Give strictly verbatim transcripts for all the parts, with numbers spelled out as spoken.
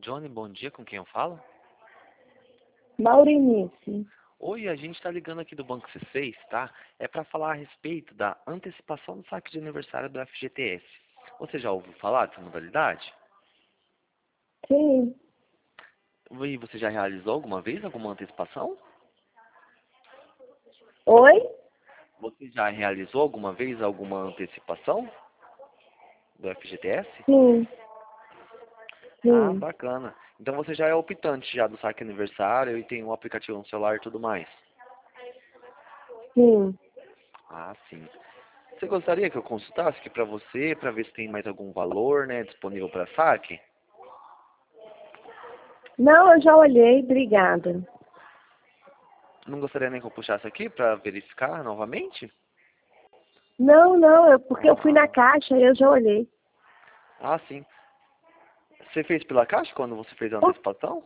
Johnny, bom dia, com quem eu falo? Maurinice. Oi, a gente está ligando aqui do Banco C seis, tá? É para falar a respeito da antecipação do saque de aniversário do F G T S. Você já ouviu falar dessa modalidade? Sim. E você já realizou alguma vez alguma antecipação? Oi? Você já realizou alguma vez alguma antecipação do F G T S? Sim. Ah, Sim. bacana. Então você já é optante já do saque aniversário e tem um aplicativo no celular e tudo mais. Sim. Ah, sim. Você gostaria que eu consultasse aqui para você, para ver se tem mais algum valor, né, disponível para saque? Não, eu já olhei, obrigada. Não gostaria nem que eu puxasse aqui para verificar novamente? Não, não, eu, porque eu fui na Ah, caixa e eu já olhei. ah, sim. Você fez pela Caixa quando você fez a Oh, antecipação?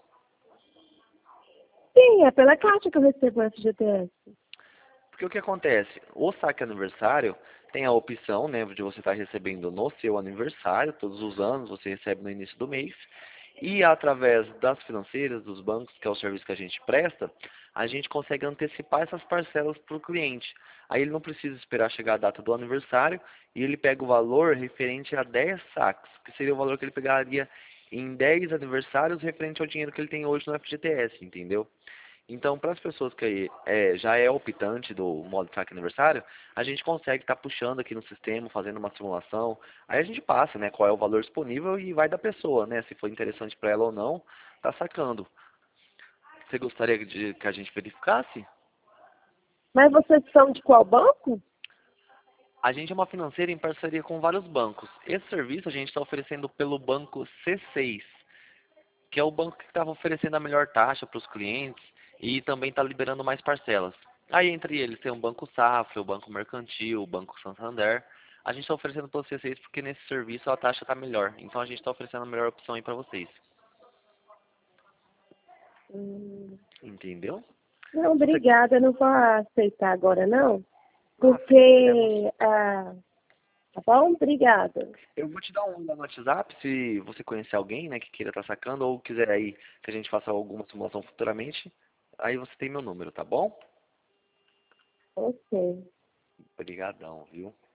sim, é pela caixa que eu recebo o F G T S. Porque o que acontece? O saque aniversário tem a opção, né, de você estar recebendo no seu aniversário, todos os anos, você recebe no início do mês. E através das financeiras, dos bancos, que é o serviço que a gente presta, a gente consegue antecipar essas parcelas para o cliente. Aí ele não precisa esperar chegar a data do aniversário e ele pega o valor referente a dez saques, que seria o valor que ele pegaria em dez aniversários referente ao dinheiro que ele tem hoje no F G T S, entendeu? Então, para as pessoas que é, já é optante do modo de saque aniversário, a gente consegue estar puxando aqui no sistema, fazendo uma simulação. Aí a gente passa, né, qual é o valor disponível e vai da pessoa, né, se for interessante para ela ou não, tá sacando. Você gostaria de que a gente verificasse? Mas vocês são de qual banco? A gente é uma financeira em parceria com vários bancos. Esse serviço a gente está oferecendo pelo banco C seis, que é o banco que estava oferecendo a melhor taxa para os clientes e também está liberando mais parcelas. Aí entre eles tem o Banco Safra, o Banco Mercantil, o Banco Santander. A gente está oferecendo para vocês seis porque nesse serviço a taxa está melhor. Então a gente está oferecendo a melhor opção aí para vocês. Hum, Entendeu? não, Se você... obrigada, eu não vou aceitar agora, não. Ah, sem problemas. Porque, ah, tá bom? Obrigada. Eu vou te dar um no WhatsApp se você conhecer alguém, né, que queira estar sacando ou quiser aí que a gente faça alguma simulação futuramente. Aí você tem meu número, tá bom? Ok. Obrigadão, viu?